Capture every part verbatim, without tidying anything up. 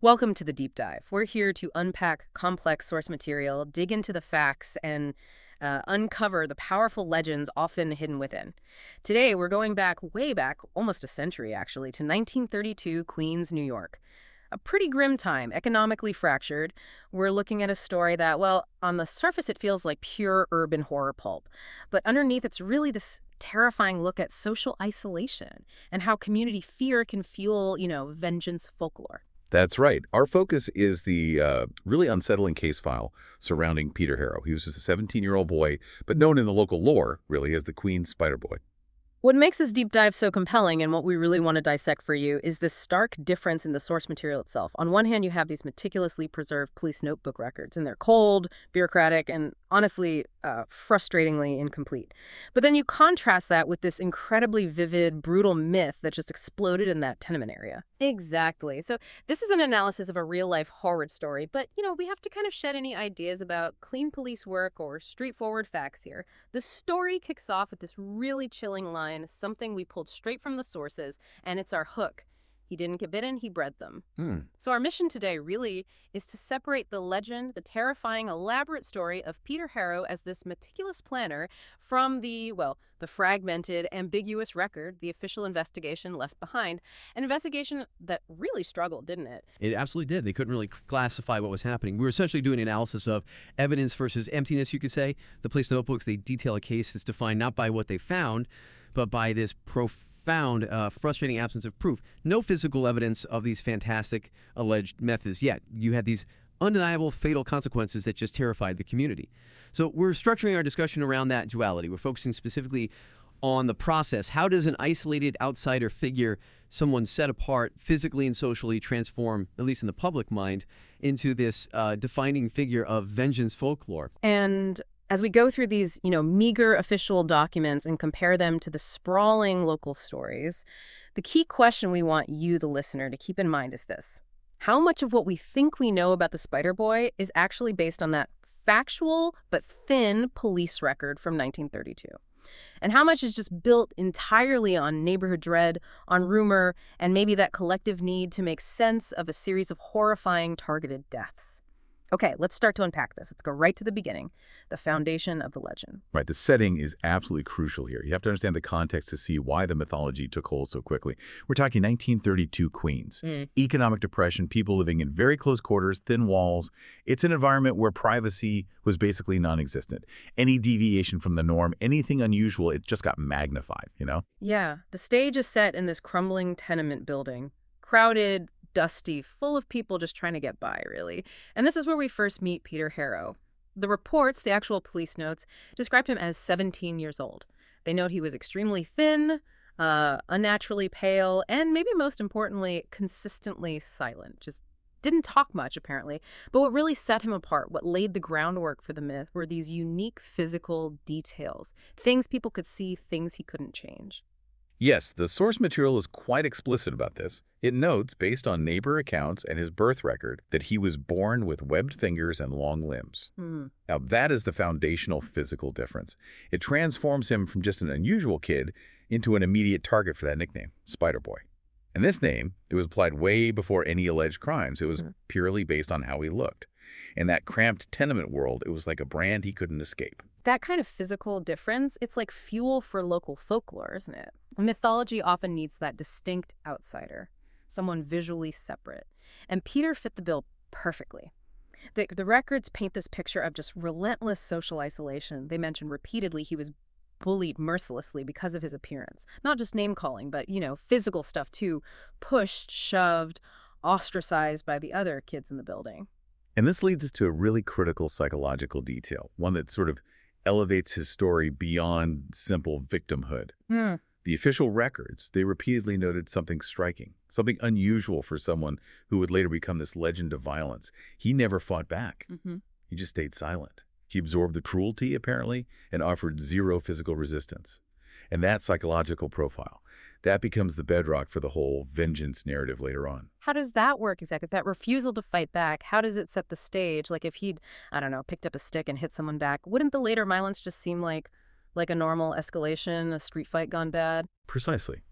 Welcome to the Deep Dive. We're here to unpack complex source material, dig into the facts, and uh, uncover the powerful legends often hidden within. Today, we're going back, way back, almost a century actually, to nineteen thirty-two, Queens, New York. A pretty grim time, economically fractured. We're looking at a story that, well, on the surface it feels like pure urban horror pulp. But underneath it's really this terrifying look at social isolation and how community fear can fuel, you know, vengeance folklore. That's right. Our focus is the uh, really unsettling case file surrounding Peter Harrow. He was just a seventeen-year-old boy, but known in the local lore, really, as the Queen's Spider Boy. What makes this deep dive so compelling and what we really want to dissect for you is this stark difference in the source material itself. On one hand, you have these meticulously preserved police notebook records, and they're cold, bureaucratic, and honestly, uh, frustratingly incomplete. But then you contrast that with this incredibly vivid, brutal myth that just exploded in that tenement area. Exactly. So this is an analysis of a real-life horror story, but, you know, we have to kind of shed any ideas about clean police work or straightforward facts here. The story kicks off with this really chilling line, something we pulled straight from the sources, and it's our hook. He didn't get bitten, he bred them. Hmm. So our mission today really is to separate the legend, the terrifying, elaborate story of Peter Harrow as this meticulous planner from the, well, the fragmented, ambiguous record, the official investigation left behind. An investigation that really struggled, didn't it? It absolutely did. They couldn't really classify what was happening. We were essentially doing an analysis of evidence versus emptiness, you could say. The police notebooks, they detail a case that's defined not by what they found, but by this profound found uh, frustrating absence of proof. No physical evidence of these fantastic alleged methods yet. You had these undeniable fatal consequences that just terrified the community. So we're structuring our discussion around that duality. We're focusing specifically on the process. How does an isolated outsider figure, someone set apart physically and socially, transform, at least in the public mind, into this uh, defining figure of vengeance folklore? And as we go through these, you know, meager official documents and compare them to the sprawling local stories, the key question we want you, the listener, to keep in mind is this. How much of what we think we know about the Spider Boy is actually based on that factual but thin police record from nineteen thirty-two? And how much is just built entirely on neighborhood dread, on rumor, and maybe that collective need to make sense of a series of horrifying targeted deaths? Okay, let's start to unpack this. Let's go right to the beginning, the foundation of the legend. Right. The setting is absolutely crucial here. You have to understand the context to see why the mythology took hold so quickly. We're talking nineteen thirty-two Queens. Mm. Economic depression, people living in very close quarters, thin walls. It's an environment where privacy was basically non-existent. Any deviation from the norm, anything unusual, it just got magnified, you know? Yeah, the stage is set in this crumbling tenement building, crowded, dusty, full of people just trying to get by, really. And this is where we first meet Peter Harrow. The reports, the actual police notes, described him as seventeen years old. They note he was extremely thin, uh, unnaturally pale, and maybe most importantly, consistently silent. Just didn't talk much, apparently. But what really set him apart, what laid the groundwork for the myth, were these unique physical details. Things people could see, things he couldn't change. Yes, the source material is quite explicit about this. It notes, based on neighbor accounts and his birth record, that he was born with webbed fingers and long limbs. Hmm. Now, that is the foundational physical difference. It transforms him from just an unusual kid into an immediate target for that nickname, Spider Boy. And this name, it was applied way before any alleged crimes. It was Hmm. purely based on how he looked. In that cramped tenement world, it was like a brand he couldn't escape. That kind of physical difference, it's like fuel for local folklore, isn't it? Mythology often needs that distinct outsider, someone visually separate. And Peter fit the bill perfectly. The, the records paint this picture of just relentless social isolation. They mention repeatedly he was bullied mercilessly because of his appearance. Not just name-calling, but, you know, physical stuff too. Pushed, shoved, ostracized by the other kids in the building. And this leads us to a really critical psychological detail, one that sort of elevates his story beyond simple victimhood. Hmm. The official records, they repeatedly noted something striking, something unusual for someone who would later become this legend of violence. He never fought back. Mm-hmm. He just stayed silent. He absorbed the cruelty, apparently, and offered zero physical resistance. And that psychological profile, that becomes the bedrock for the whole vengeance narrative later on. How does that work exactly? That refusal to fight back, how does it set the stage? Like if he'd, I don't know, picked up a stick and hit someone back, wouldn't the later violence just seem like like a normal escalation, a street fight gone bad? Precisely.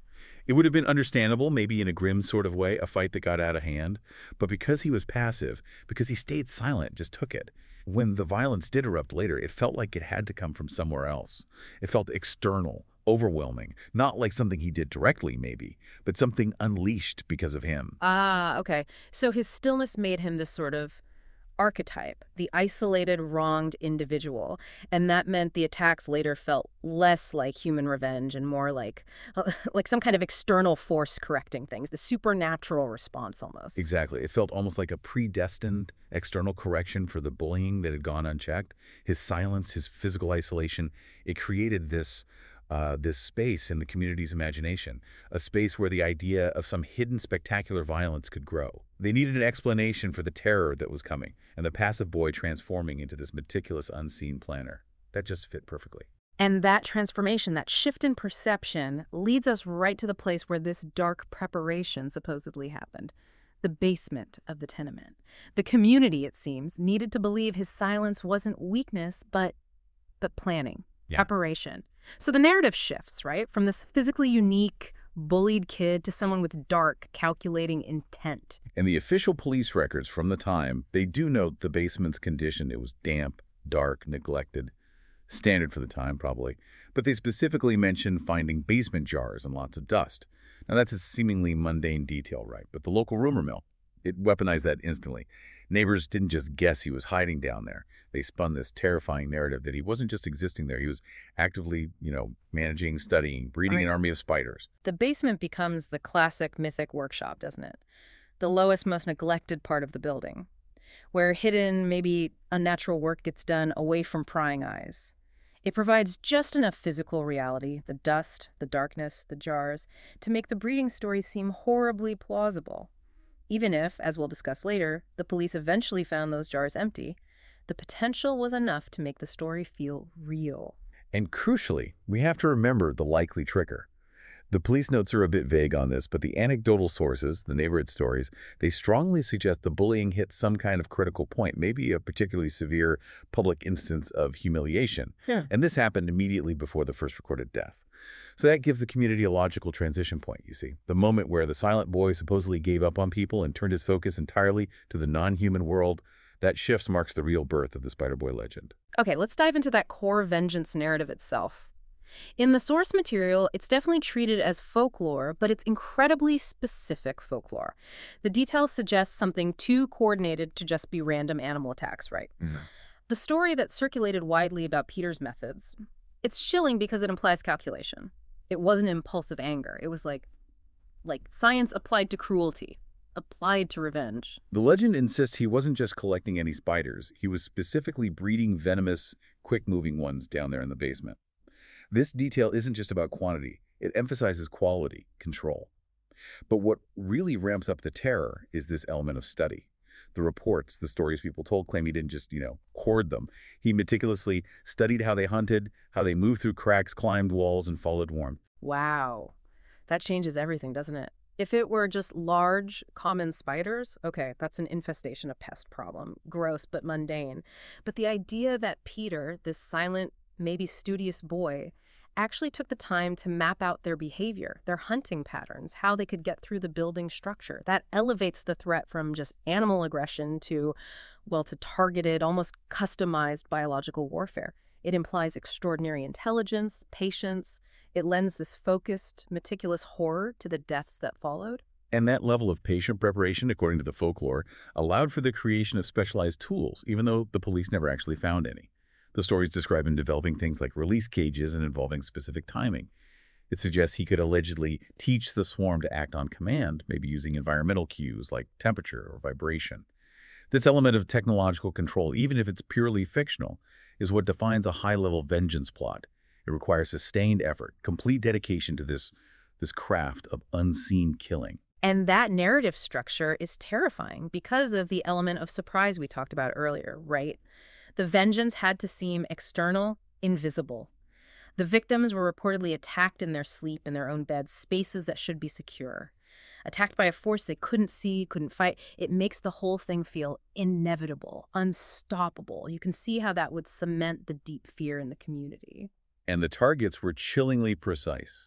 It would have been understandable, maybe in a grim sort of way, a fight that got out of hand. But because he was passive, because he stayed silent, just took it. When the violence did erupt later, it felt like it had to come from somewhere else. It felt external, overwhelming, not like something he did directly, maybe, but something unleashed because of him. Ah, okay. So his stillness made him this sort of archetype, the isolated, wronged individual. And that meant the attacks later felt less like human revenge and more like like some kind of external force correcting things, the supernatural response almost. Exactly. It felt almost like a predestined external correction for the bullying that had gone unchecked. His silence, his physical isolation, it created this uh, this space in the community's imagination, a space where the idea of some hidden spectacular violence could grow. They needed an explanation for the terror that was coming, and the passive boy transforming into this meticulous, unseen planner. That just fit perfectly. And that transformation, that shift in perception, leads us right to the place where this dark preparation supposedly happened. The basement of the tenement. The community, it seems, needed to believe his silence wasn't weakness, but but planning, Yeah. preparation. So the narrative shifts, right? From this physically unique, bullied kid to someone with dark, calculating intent. And the official police records from the time, they do note the basement's condition. It was damp, dark, neglected. Standard for the time, probably. But they specifically mention finding basement jars and lots of dust. Now, that's a seemingly mundane detail, right? But the local rumor mill, it weaponized that instantly. Neighbors didn't just guess he was hiding down there. They spun this terrifying narrative that he wasn't just existing there. He was actively, you know, managing, studying, breeding an Right. army of spiders. The basement becomes the classic mythic workshop, doesn't it? The lowest, most neglected part of the building, where hidden, maybe unnatural work gets done away from prying eyes. It provides just enough physical reality, the dust, the darkness, the jars, to make the breeding story seem horribly plausible. Even if, as we'll discuss later, the police eventually found those jars empty, the potential was enough to make the story feel real. And crucially, we have to remember the likely trigger. The police notes are a bit vague on this, but the anecdotal sources, the neighborhood stories, they strongly suggest the bullying hit some kind of critical point, maybe a particularly severe public instance of humiliation. Yeah. And this happened immediately before the first recorded death. So that gives the community a logical transition point, you see. The moment where the silent boy supposedly gave up on people and turned his focus entirely to the non-human world, that shift marks the real birth of the Spider Boy legend. Okay, let's dive into that core vengeance narrative itself. In the source material, it's definitely treated as folklore, but it's incredibly specific folklore. The details suggest something too coordinated to just be random animal attacks, right? Mm. The story that circulated widely about Peter's methods, it's chilling because it implies calculation. It wasn't impulsive anger. It was like, like science applied to cruelty, applied to revenge. The legend insists he wasn't just collecting any spiders. He was specifically breeding venomous, quick-moving ones down there in the basement. This detail isn't just about quantity. It emphasizes quality, control. But what really ramps up the terror is this element of study. The reports, the stories people told claim he didn't just, you know, hoard them. He meticulously studied how they hunted, how they moved through cracks, climbed walls, and followed warmth. Wow. That changes everything, doesn't it? If it were just large, common spiders, okay, that's an infestation, a pest problem. Gross, but mundane. But the idea that Peter, this silent, maybe studious boy, actually took the time to map out their behavior, their hunting patterns, how they could get through the building structure. That elevates the threat from just animal aggression to, well, to targeted, almost customized biological warfare. It implies extraordinary intelligence, patience. It lends this focused, meticulous horror to the deaths that followed. And that level of patient preparation, according to the folklore, allowed for the creation of specialized tools, even though the police never actually found any. The stories describe him developing things like release cages and involving specific timing. It suggests he could allegedly teach the swarm to act on command, maybe using environmental cues like temperature or vibration. This element of technological control, even if it's purely fictional, is what defines a high-level vengeance plot. It requires sustained effort, complete dedication to this, this craft of unseen killing. And that narrative structure is terrifying because of the element of surprise we talked about earlier, right? The vengeance had to seem external, invisible. The victims were reportedly attacked in their sleep in their own beds, spaces that should be secure. Attacked by a force they couldn't see, couldn't fight. It makes the whole thing feel inevitable, unstoppable. You can see how that would cement the deep fear in the community. And the targets were chillingly precise.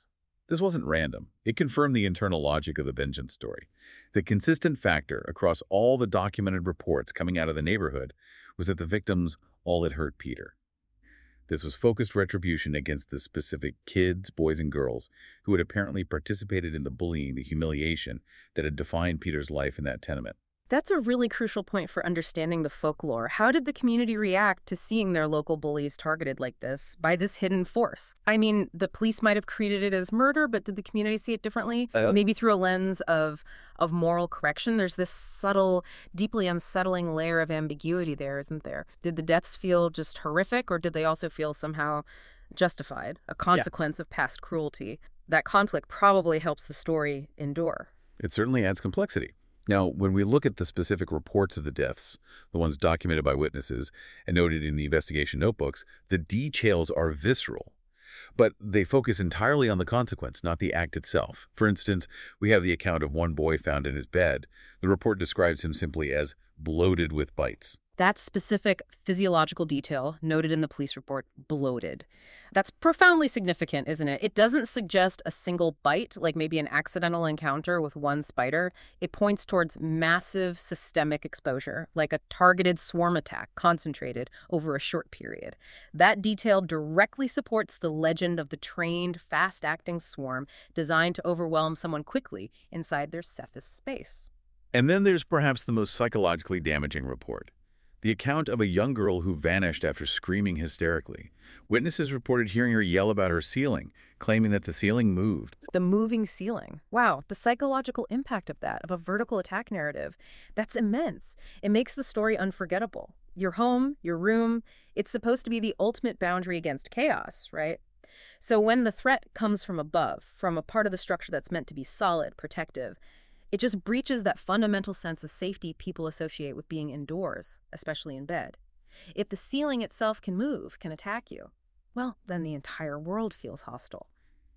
This wasn't random. It confirmed the internal logic of the vengeance story. The consistent factor across all the documented reports coming out of the neighborhood was that the victims all had hurt Peter. This was focused retribution against the specific kids, boys, and girls who had apparently participated in the bullying, the humiliation that had defined Peter's life in that tenement. That's a really crucial point for understanding the folklore. How did the community react to seeing their local bullies targeted like this by this hidden force? I mean, the police might have treated it as murder, but did the community see it differently? Uh, Maybe through a lens of of moral correction? There's this subtle, deeply unsettling layer of ambiguity there, isn't there? Did the deaths feel just horrific, or did they also feel somehow justified, a consequence yeah. of past cruelty? That conflict probably helps the story endure. It certainly adds complexity. Now, when we look at the specific reports of the deaths, the ones documented by witnesses and noted in the investigation notebooks, the details are visceral. But they focus entirely on the consequence, not the act itself. For instance, we have the account of one boy found in his bed. The report describes him simply as bloated with bites. That specific physiological detail noted in the police report, bloated. That's profoundly significant, isn't it? It doesn't suggest a single bite, like maybe an accidental encounter with one spider. It points towards massive systemic exposure, like a targeted swarm attack concentrated over a short period. That detail directly supports the legend of the trained, fast-acting swarm designed to overwhelm someone quickly inside their safest space. And then there's perhaps the most psychologically damaging report. The account of a young girl who vanished after screaming hysterically. Witnesses reported hearing her yell about her ceiling, claiming that the ceiling moved. The moving ceiling. Wow, the psychological impact of that, of a vertical attack narrative, that's immense. It makes the story unforgettable. Your home, your room, it's supposed to be the ultimate boundary against chaos, right? So when the threat comes from above, from a part of the structure that's meant to be solid, protective, it just breaches that fundamental sense of safety people associate with being indoors, especially in bed. If the ceiling itself can move, can attack you, well, then the entire world feels hostile.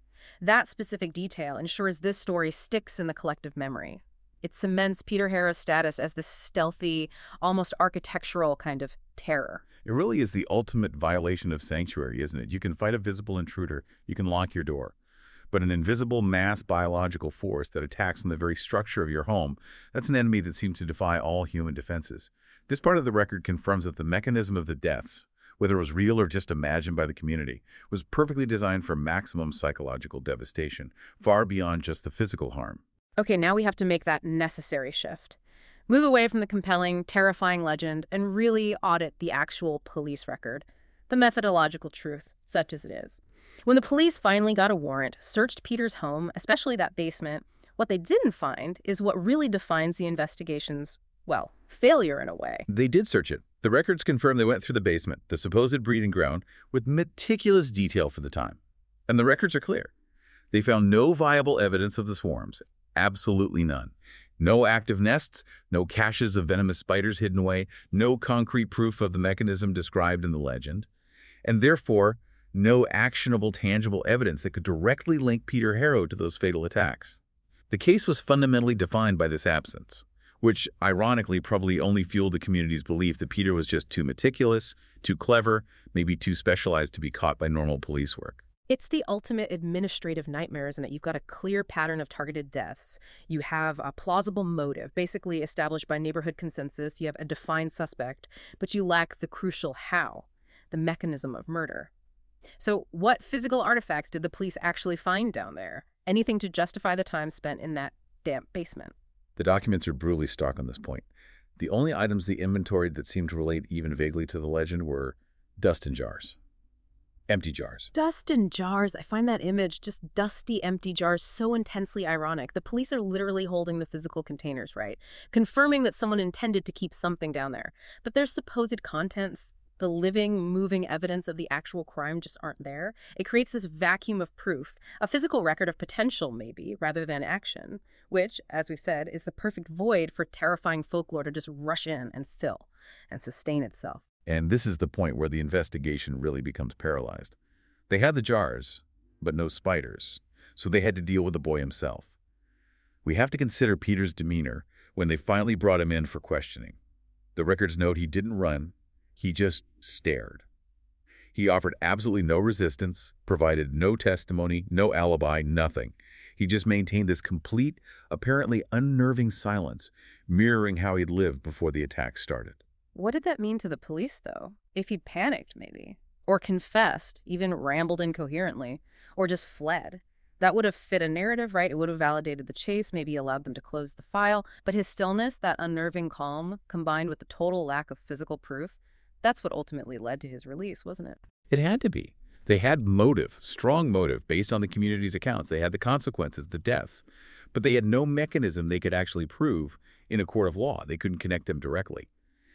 That specific detail ensures this story sticks in the collective memory. It cements Peter Harrow's status as this stealthy, almost architectural kind of terror. It really is the ultimate violation of sanctuary, isn't it? You can fight a visible intruder, you can lock your door. But an invisible mass biological force that attacks on the very structure of your home, that's an enemy that seems to defy all human defenses. This part of the record confirms that the mechanism of the deaths, whether it was real or just imagined by the community, was perfectly designed for maximum psychological devastation, far beyond just the physical harm. Okay, now we have to make that necessary shift. Move away from the compelling, terrifying legend and really audit the actual police record, the methodological truth, such as it is. When the police finally got a warrant, searched Peter's home, especially that basement, what they didn't find is what really defines the investigation's, well, failure in a way. They did search it. The records confirm they went through the basement, the supposed breeding ground, with meticulous detail for the time. And the records are clear. They found no viable evidence of the swarms. Absolutely none. No active nests, no caches of venomous spiders hidden away, no concrete proof of the mechanism described in the legend. And therefore, no actionable, tangible evidence that could directly link Peter Harrow to those fatal attacks. The case was fundamentally defined by this absence, which ironically probably only fueled the community's belief that Peter was just too meticulous, too clever, maybe too specialized to be caught by normal police work. It's the ultimate administrative nightmare, isn't it? You've got a clear pattern of targeted deaths. You have a plausible motive, basically established by neighborhood consensus. You have a defined suspect, but you lack the crucial how, the mechanism of murder. So what physical artifacts did the police actually find down there? Anything to justify the time spent in that damp basement? The documents are brutally stark on this point. The only items they inventoried that seemed to relate even vaguely to the legend were dust in jars. Empty jars. Dust in jars. I find that image, just dusty, empty jars, so intensely ironic. The police are literally holding the physical containers, right? Confirming that someone intended to keep something down there. But their supposed contents, the living, moving evidence of the actual crime just aren't there. It creates this vacuum of proof, a physical record of potential maybe, rather than action, which, as we've said, is the perfect void for terrifying folklore to just rush in and fill and sustain itself. And this is the point where the investigation really becomes paralyzed. They had the jars, but no spiders, so they had to deal with the boy himself. We have to consider Peter's demeanor when they finally brought him in for questioning. The records note he didn't run. He just stared. He offered absolutely no resistance, provided no testimony, no alibi, nothing. He just maintained this complete, apparently unnerving silence, mirroring how he'd lived before the attack started. What did that mean to the police, though? If he'd panicked, maybe? Or confessed, even rambled incoherently? Or just fled? That would have fit a narrative, right? It would have validated the chase, maybe allowed them to close the file. But his stillness, that unnerving calm, combined with the total lack of physical proof, that's what ultimately led to his release, wasn't it? It had to be. They had motive, strong motive, based on the community's accounts. They had the consequences, the deaths. But they had no mechanism they could actually prove in a court of law. They couldn't connect them directly.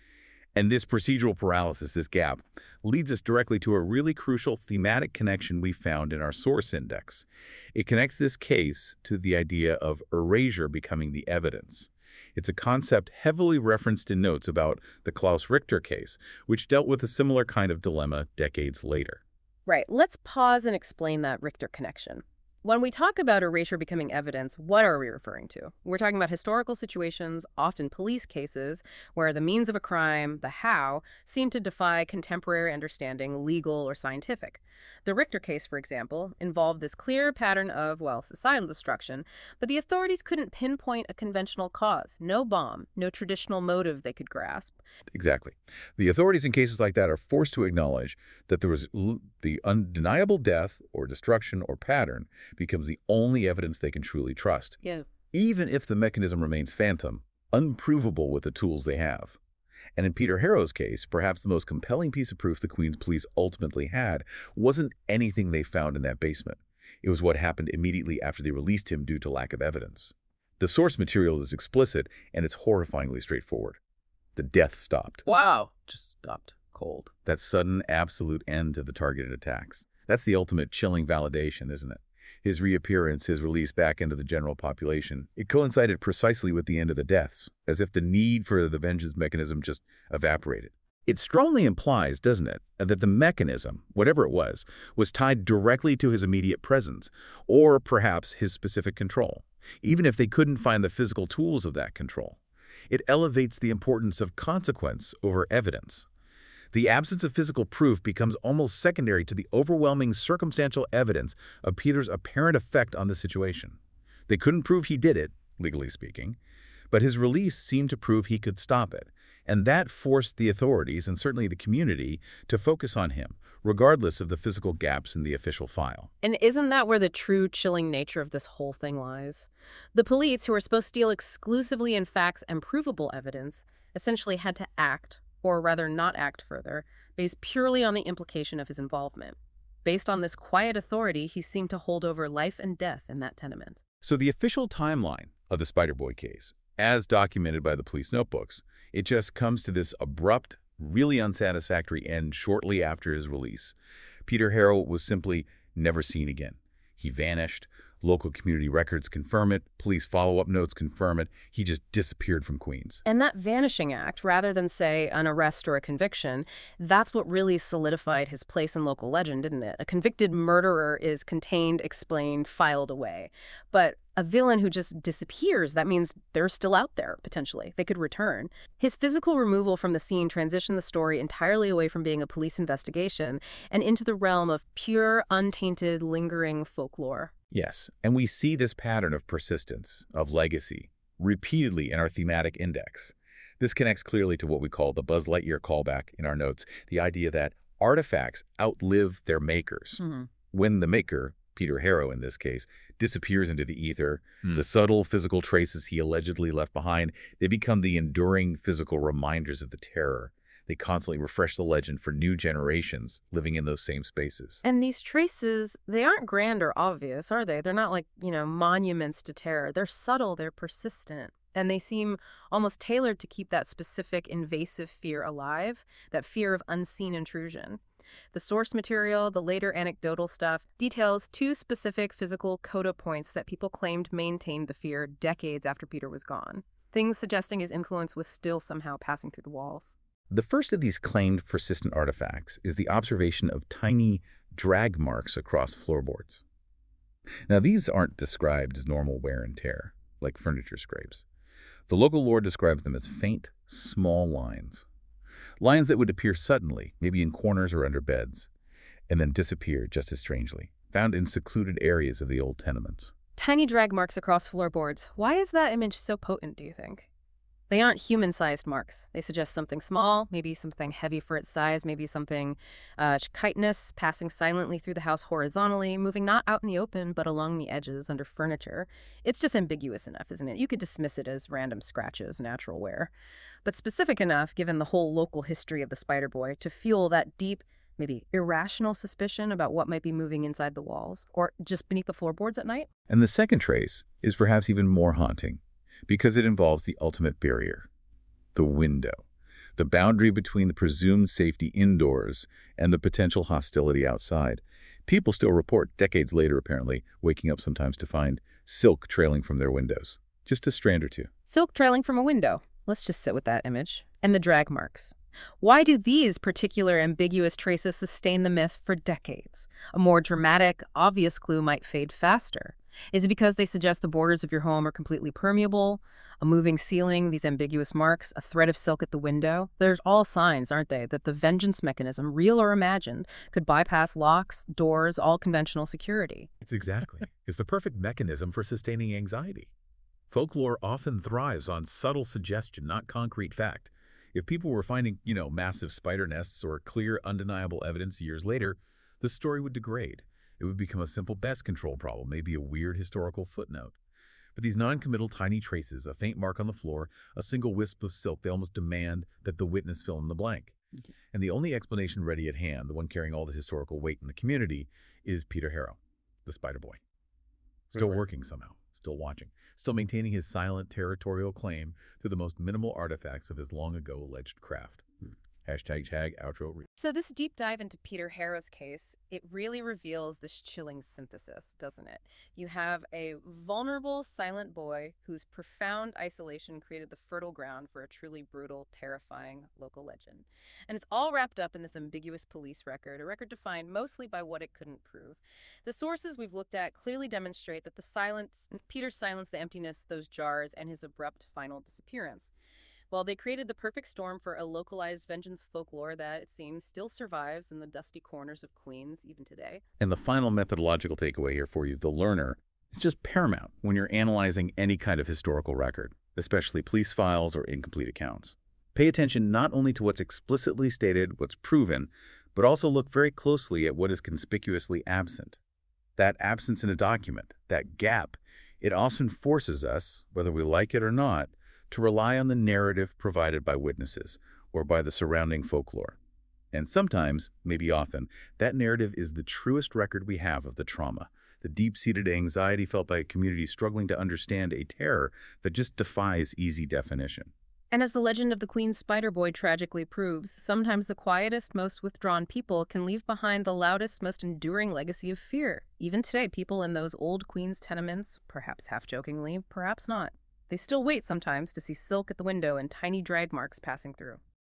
And this procedural paralysis, this gap, leads us directly to a really crucial thematic connection we found in our source index. It connects this case to the idea of erasure becoming the evidence. It's a concept heavily referenced in notes about the Klaus Richter case, which dealt with a similar kind of dilemma decades later. Right. Let's pause and explain that Richter connection. When we talk about erasure becoming evidence, what are we referring to? We're talking about historical situations, often police cases, where the means of a crime, the how, seem to defy contemporary understanding, legal or scientific. The Richter case, for example, involved this clear pattern of, well, societal destruction, but the authorities couldn't pinpoint a conventional cause. No bomb, no traditional motive they could grasp. Exactly. The authorities in cases like that are forced to acknowledge that there was l- the undeniable death or destruction or pattern becomes the only evidence they can truly trust. Yeah. Even if the mechanism remains phantom, unprovable with the tools they have. And in Peter Harrow's case, perhaps the most compelling piece of proof the Queens police ultimately had wasn't anything they found in that basement. It was what happened immediately after they released him due to lack of evidence. The source material is explicit, and it's horrifyingly straightforward. The death stopped. Wow. Just stopped cold. That sudden, absolute end to the targeted attacks. That's the ultimate chilling validation, isn't it? His reappearance, his release back into the general population, it coincided precisely with the end of the deaths, as if the need for the vengeance mechanism just evaporated. It strongly implies, doesn't it, that the mechanism, whatever it was, was tied directly to his immediate presence, or perhaps his specific control, even if they couldn't find the physical tools of that control. It elevates the importance of consequence over evidence. The absence of physical proof becomes almost secondary to the overwhelming circumstantial evidence of Peter's apparent effect on the situation. They couldn't prove he did it, legally speaking, but his release seemed to prove he could stop it, and that forced the authorities and certainly the community to focus on him, regardless of the physical gaps in the official file. And isn't that where the true chilling nature of this whole thing lies? The police, who are supposed to deal exclusively in facts and provable evidence, essentially had to act, or rather not act further, based purely on the implication of his involvement. Based on this quiet authority, he seemed to hold over life and death in that tenement. So the official timeline of the Spider-Boy case, as documented by the police notebooks, it just comes to this abrupt, really unsatisfactory end shortly after his release. Peter Harrow was simply never seen again. He vanished. Local community records confirm it. Police follow-up notes confirm it. He just disappeared from Queens. And that vanishing act, rather than, say, an arrest or a conviction, that's what really solidified his place in local legend, didn't it? A convicted murderer is contained, explained, filed away. But a villain who just disappears, that means they're still out there, potentially. They could return. His physical removal from the scene transitioned the story entirely away from being a police investigation and into the realm of pure, untainted, lingering folklore. Yes, and we see this pattern of persistence, of legacy, repeatedly in our thematic index. This connects clearly to what we call the Buzz Lightyear callback in our notes, the idea that artifacts outlive their makers. Mm-hmm. When the maker, Peter Harrow in this case, disappears into the ether, Mm. the subtle physical traces he allegedly left behind, they become the enduring physical reminders of the terror. They constantly refresh the legend for new generations living in those same spaces. And these traces, they aren't grand or obvious, are they? They're not like, you know, monuments to terror. They're subtle, they're persistent, and they seem almost tailored to keep that specific invasive fear alive, that fear of unseen intrusion. The source material, the later anecdotal stuff, details two specific physical coda points that people claimed maintained the fear decades after Peter was gone, things suggesting his influence was still somehow passing through the walls. The first of these claimed persistent artifacts is the observation of tiny drag marks across floorboards. Now, these aren't described as normal wear and tear, like furniture scrapes. The local lore describes them as faint, small lines. Lines that would appear suddenly, maybe in corners or under beds. and then disappear just as strangely, found in secluded areas of the old tenements. Tiny drag marks across floorboards. Why is that image so potent, do you think? They aren't human-sized marks. They suggest something small, maybe something heavy for its size, maybe something uh, chitinous, passing silently through the house horizontally, moving not out in the open, but along the edges under furniture. It's just ambiguous enough, isn't it? You could dismiss it as random scratches, natural wear. But specific enough, given the whole local history of the Spider Boy, to fuel that deep, maybe irrational suspicion about what might be moving inside the walls, or just beneath the floorboards at night. And the second trace is perhaps even more haunting, because it involves the ultimate barrier, the window, the boundary between the presumed safety indoors and the potential hostility outside. People still report, decades later apparently, waking up sometimes to find silk trailing from their windows. Just a strand or two. Silk trailing from a window. Let's just sit with that image. And the drag marks. Why do these particular ambiguous traces sustain the myth for decades? A more dramatic, obvious clue might fade faster. Is it because they suggest the borders of your home are completely permeable? A moving ceiling, these ambiguous marks, a thread of silk at the window? There's all signs, aren't they, that the vengeance mechanism, real or imagined, could bypass locks, doors, all conventional security. It's exactly. It's the perfect mechanism for sustaining anxiety. Folklore often thrives on subtle suggestion, not concrete fact. If people were finding, you know, massive spider nests or clear, undeniable evidence years later, the story would degrade. It would become a simple pest control problem, maybe a weird historical footnote. But these non-committal tiny traces, a faint mark on the floor, a single wisp of silk, they almost demand that the witness fill in the blank. Okay. And the only explanation ready at hand, the one carrying all the historical weight in the community, is Peter Harrow, the Spider Boy. Still right. Working somehow, still watching, still maintaining his silent territorial claim to the most minimal artifacts of his long-ago alleged craft. Hmm. Hashtag tag outro. So this deep dive into Peter Harrow's case, it really reveals this chilling synthesis, doesn't it? You have a vulnerable, silent boy whose profound isolation created the fertile ground for a truly brutal, terrifying local legend. And it's all wrapped up in this ambiguous police record, a record defined mostly by what it couldn't prove. The sources we've looked at clearly demonstrate that the silence, Peter's silence, the emptiness, those jars, and his abrupt final disappearance. Well, they created the perfect storm for a localized vengeance folklore that, it seems, still survives in the dusty corners of Queens even today. And the final methodological takeaway here for you, the learner, is just paramount when you're analyzing any kind of historical record, especially police files or incomplete accounts. Pay attention not only to what's explicitly stated, what's proven, but also look very closely at what is conspicuously absent. That absence in a document, that gap, it often forces us, whether we like it or not, to rely on the narrative provided by witnesses or by the surrounding folklore. And sometimes, maybe often, that narrative is the truest record we have of the trauma, the deep-seated anxiety felt by a community struggling to understand a terror that just defies easy definition. And as the legend of the Queen's Spider Boy tragically proves, sometimes the quietest, most withdrawn people can leave behind the loudest, most enduring legacy of fear. Even today, people in those old Queens tenements, perhaps half-jokingly, perhaps not, they still wait sometimes to see silk at the window and tiny drag marks passing through.